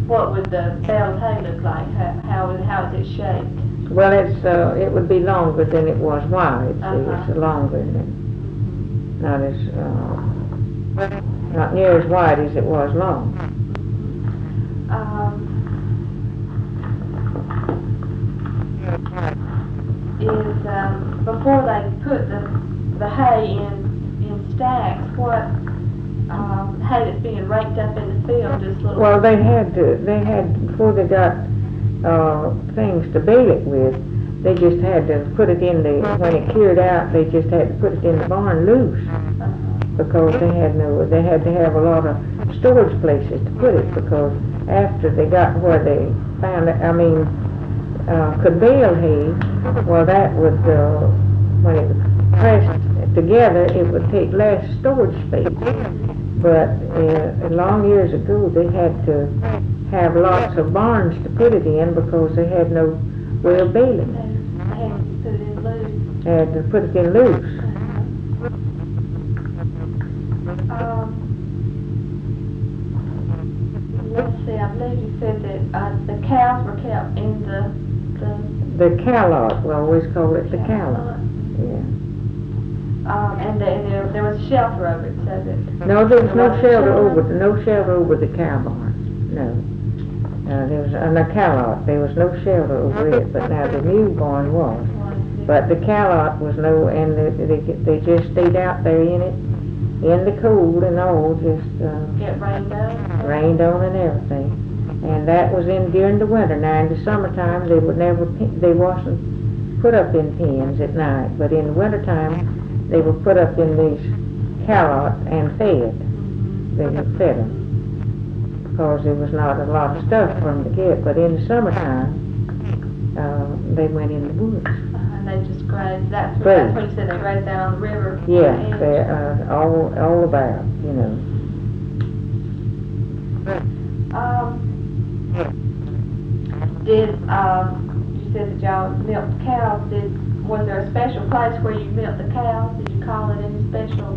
what would the bale of hay look like? How is it shaped? Well, it would be longer than it was wide. See, it's longer than not as not near as wide as it was long. Before they put the hay in stacks, what hay that's being raked up in the field, just little. Well, they had before they got things to bale it with. They just had to put it in when it cured out. They just had to put it in the barn loose because they had to have a lot of storage places to put it, because after they got where they found it, could bale hay, well, that would, when it was pressed together, it would take less storage space. But long years ago, they had to have lots of barns to put it in because they had no way of baling. They had to put it in loose. Let's see, I believe you said that the cows were kept in the cow lot. We always call it the cow lot. Yeah. And there was a shelter over it, so that. No, there was no shelter over the cow barn. No. There was on the cow lot. There was no shelter over it, but now the new barn was. But the cow lot was no, and they just stayed out there in it, in the cold and all, just Get rained on. Rained on and everything. And that was during the winter. Now in the summertime they wasn't put up in pens at night, but in the wintertime they were put up in these cow lot and fed. They were fed them because there was not a lot of stuff for them to get. But in the summertime they went in the woods. And they just grazed. That's what you said, they grazed down on the river. Yeah, all about, you know. You said that y'all milked cows. Was there a special place where you milked the cows? Did you call it any special?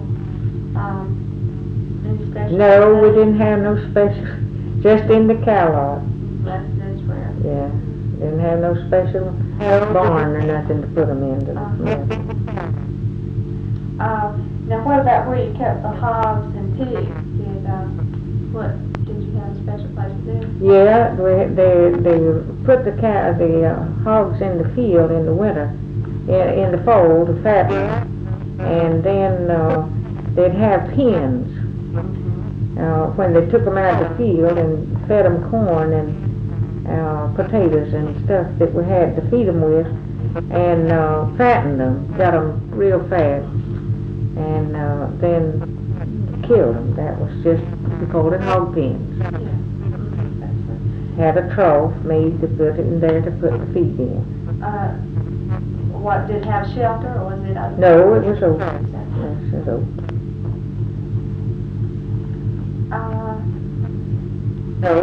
No, we didn't have no special. Just in the cow lot. That's where. Yeah, didn't have no special barn or nothing to put them in. Now, what about where you kept the hogs and pigs? Did you have a special place for them? Yeah, they put the hogs in the field in the winter, in the fall to fatten, and then they'd have pens. When they took them out of the field and fed them corn and potatoes and stuff that we had to feed them with, and fattened them, got them real fat, and then killed them. That was just, we called it hog pens. Had a trough made to put it in there to put the feed in. What, did it have shelter, or was it open? No, it was open. Yes, it was open. No.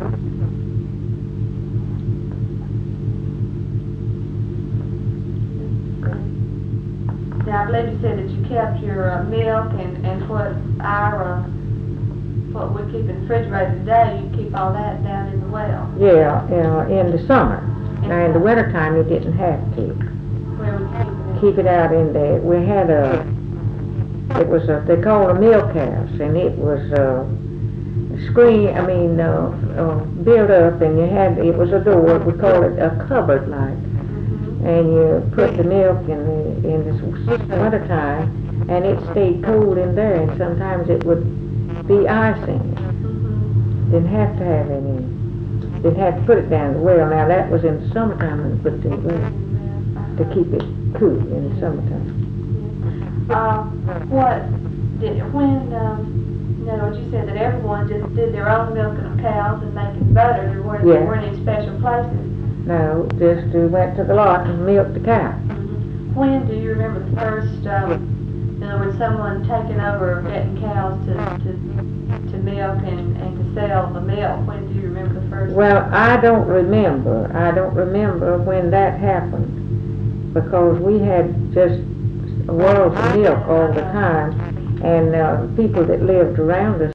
Now, I believe you said that you kept your milk and what we keep in the refrigerator today, you keep all that down in the well. Yeah, in the summer. Now, in the wintertime, you didn't have to. Where would you keep it out in there. We had they called a milk house, and it was built up, and it was a door, we call it a cupboard like. And you put the milk in the wintertime, and it stayed cold in there, and sometimes it would be ice in it. Didn't have to have any. Didn't have to put it down the well. Now that was in the summertime when put it in the well to keep it cool in the summertime. You said that everyone just did their own milking of cows and making butter. There weren't any special places. No, just went to the lot and milked the cow. When do you remember the first, in other words, someone taking over getting cows to milk and to sell the milk? When do you remember the first? Well, I don't remember when that happened, because we had just worlds of milk all the time, and people that lived around us